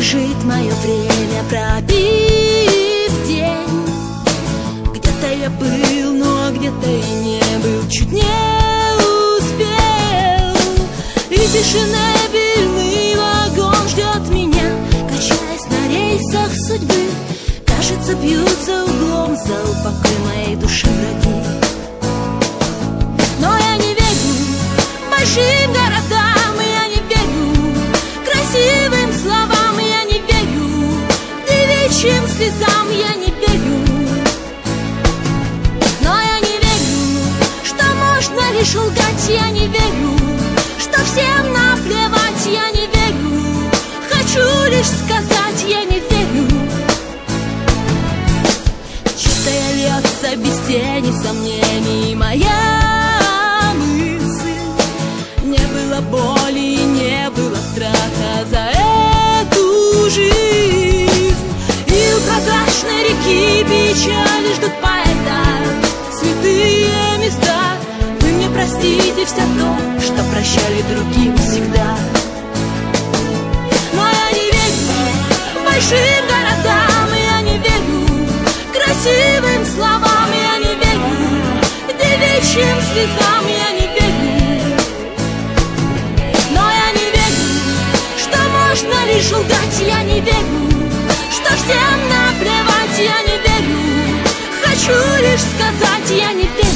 бежит мое время, пропив день. Где-то я был, но где-то и не был, чуть не успел. И тишинобильный вагон ждет меня, качаясь на рейсах судьбы. Кажется, бьют за углом за упокой моей души враги. Но я не верю большим городам, я не верю красивым словам, я не верю девичьим слезам, я не верю. Но я не верю, что можно лишь лгать, я не верю, что всем наплевать, я не верю. Хочу лишь сказать, я не верю. Чистая льется без тени сомнений моя мысль. Не было боли и не было страха за эту жизнь. И у прозрачной реки печали ждут поэта святые места. Вы мне простите все то, что прощали другим всегда. Но я не верю большим городам, я не верю красивым словам, я не верю девичьим слезам, я не верю. Но я не верю, что можно лишь лгать, я не верю, что всем наплевать, я не верю. Хочу лишь сказать, я не верю.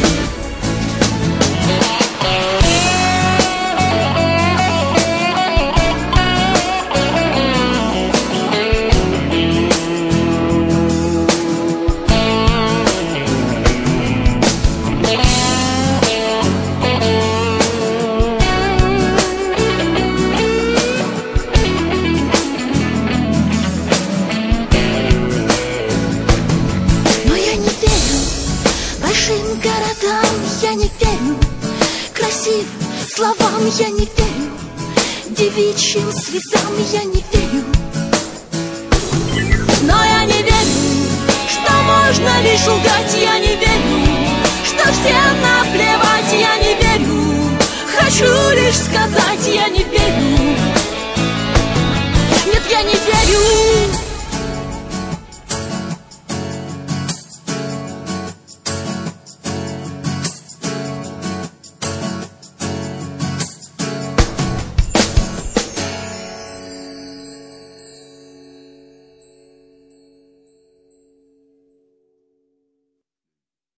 Я не верю красивым словам, я не верю девичьим слезам, я не верю. Но я не верю, что можно лишь лгать, я не верю, что всем наплевать, я не верю. Хочу лишь сказать, я не верю.